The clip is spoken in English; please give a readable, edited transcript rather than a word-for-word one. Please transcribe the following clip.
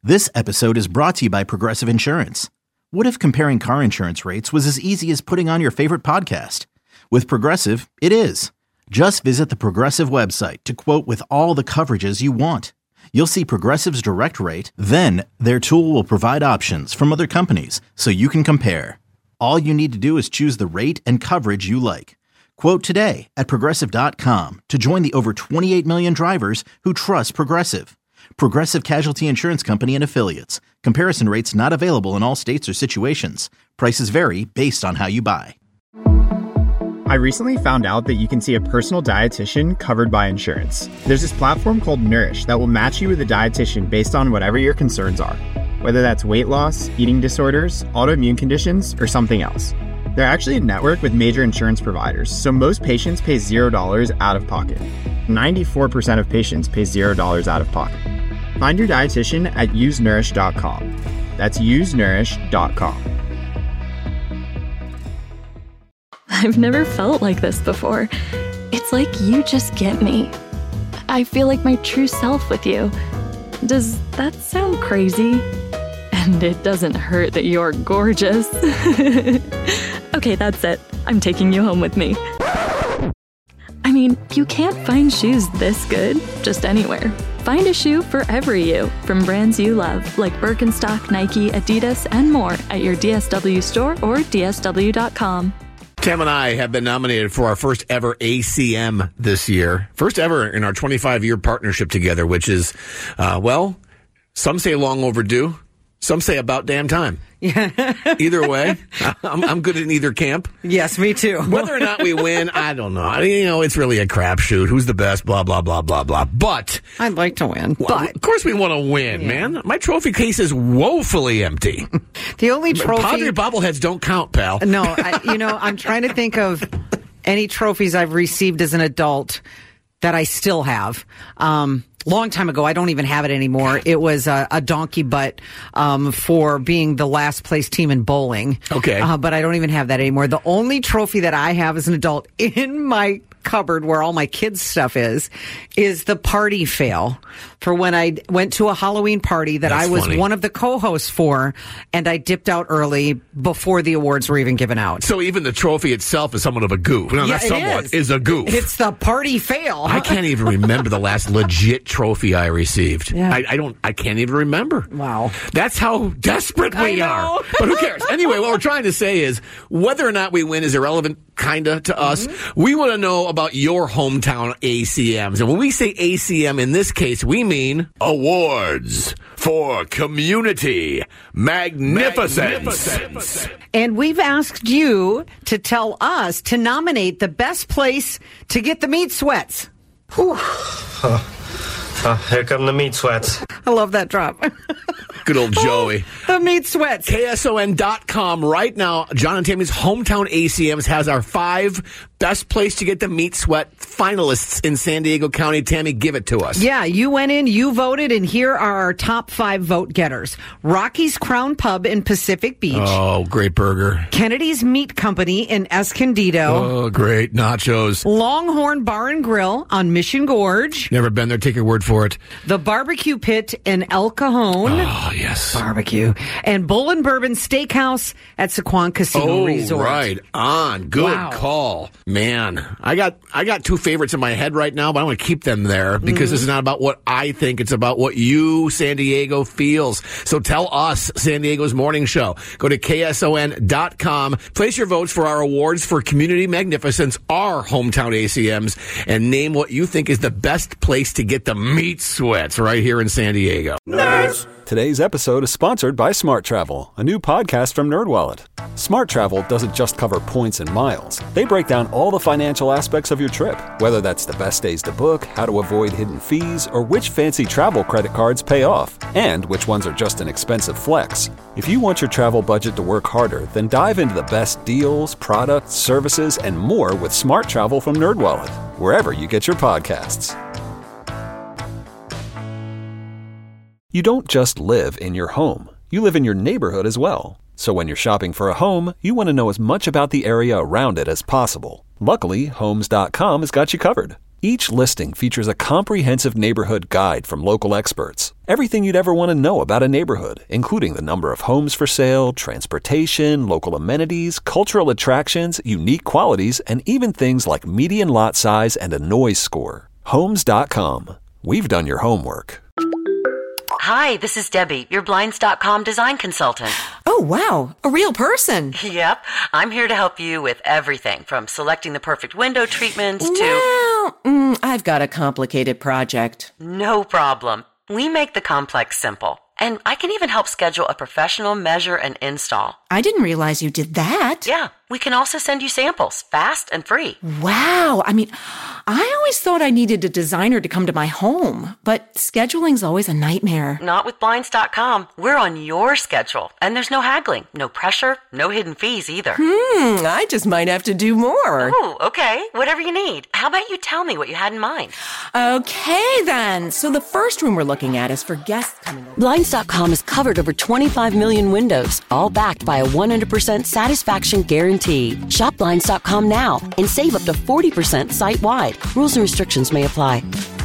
This episode is brought to you by Progressive Insurance. What if comparing car insurance rates was as easy as putting on your favorite podcast? With Progressive, it is. Just visit the Progressive website to quote with all the coverages you want. You'll see Progressive's direct rate, then their tool will provide options from other companies so you can compare. All you need to do is choose the rate and coverage you like. Quote today at Progressive.com to join the over 28 million drivers who trust Progressive. Progressive Casualty Insurance Company and Affiliates. Comparison rates not available in all states or situations. Prices vary based on how you buy. I recently found out that you can see a personal dietitian covered by insurance. There's this platform called Nourish that will match you with a dietitian based on whatever your concerns are, whether that's weight loss, eating disorders, autoimmune conditions, or something else. They're actually a network with major insurance providers, so most patients pay $0 out of pocket. 94% of patients pay $0 out of pocket. Find your dietitian at usenourish.com. That's usenourish.com. I've never felt like this before. It's like you just get me. I feel like my true self with you. Does that sound crazy? And it doesn't hurt that you're gorgeous. Okay, that's it. I'm taking you home with me. I mean, you can't find shoes this good just anywhere. Find a shoe for every you from brands you love, like Birkenstock, Nike, Adidas, and more at your DSW store or DSW.com. Tam and I have been nominated for our first ever ACM this year. First ever in our 25-year partnership together, which is, some say long overdue. Some say about damn time. Yeah. Either way, I'm good in either camp. Yes, me too. Whether or not we win, I don't know. It's really a crapshoot. Who's the best? Blah, blah, blah, blah, blah. But I'd like to win. But of course we want to win, man. My trophy case is woefully empty. The only trophy... Padre bobbleheads don't count, pal. No, I'm trying to think of any trophies I've received as an adult that I still have. Long time ago, I don't even have it anymore. It was a donkey butt for being the last place team in bowling. Okay. But I don't even have that anymore. The only trophy that I have as an adult in my cupboard where all my kids' stuff is the party fail for when I went to a Halloween party that I was one of the co-hosts for, and I dipped out early before the awards were even given out. So even the trophy itself is somewhat of a goof. No, not somewhat. Is a goof. It's the party fail. I can't even remember the last legit trophy I received. Yeah. I can't even remember. Wow. That's how desperate we are. But who cares? Anyway, what we're trying to say is whether or not we win is irrelevant, kinda, to us. We want to know about your hometown ACMs. And when we say ACM in this case, we mean Awards for Community Magnificence. And we've asked you to tell us to nominate the best place to get the meat sweats. Whew. Here come the meat sweats. I love that drop. Good old Joey. The meat sweats. KSON.com right now. John and Tammy's Hometown ACMs has our 5 best place to get the meat sweat finalists in San Diego County. Tammy, give it to us. Yeah, you went in, you voted, and here are our top 5 vote getters. Rocky's Crown Pub in Pacific Beach. Oh, great burger. Kennedy's Meat Company in Escondido. Oh, great nachos. Longhorn Bar and Grill on Mission Gorge. Never been there. Take your word for it. The Barbecue Pit in El Cajon. Oh, yes. Barbecue. And Bull and Bourbon Steakhouse at Sequan Casino Resort. Right on. Good call. Man, I got 2 favorites in my head right now, but I want to keep them there because this is not about what I think. It's about what you, San Diego, feels. So tell us, San Diego's morning show. Go to KSON.com. Place your votes for our awards for Community Magnificence, our hometown ACMs, and name what you think is the best place to get the meat sweats right here in San Diego. Nerds! Today's episode is sponsored by Smart Travel, a new podcast from NerdWallet. Smart Travel doesn't just cover points and miles. They break down all the financial aspects of your trip, whether that's the best days to book, how to avoid hidden fees, or which fancy travel credit cards pay off, and which ones are just an expensive flex. If you want your travel budget to work harder, then dive into the best deals, products, services, and more with Smart Travel from NerdWallet, wherever you get your podcasts. You don't just live in your home. You live in your neighborhood as well. So when you're shopping for a home, you want to know as much about the area around it as possible. Luckily, Homes.com has got you covered. Each listing features a comprehensive neighborhood guide from local experts. Everything you'd ever want to know about a neighborhood, including the number of homes for sale, transportation, local amenities, cultural attractions, unique qualities, and even things like median lot size and a noise score. Homes.com. We've done your homework. Hi, this is Debbie, your Blinds.com design consultant. Oh, wow. A real person. Yep. I'm here to help you with everything from selecting the perfect window treatments to... Well, I've got a complicated project. No problem. We make the complex simple. And I can even help schedule a professional measure and install. I didn't realize you did that. Yeah. We can also send you samples, fast and free. Wow. I mean, I always thought I needed a designer to come to my home, but scheduling's always a nightmare. Not with Blinds.com. We're on your schedule, and there's no haggling, no pressure, no hidden fees either. I just might have to do more. Oh, okay. Whatever you need. How about you tell me what you had in mind? Okay, then. So the first room we're looking at is for guests coming over. Blinds.com has covered over 25 million windows, all backed by a 100% satisfaction guarantee. Shop Blinds.com now and save up to 40% site-wide. Rules and restrictions may apply.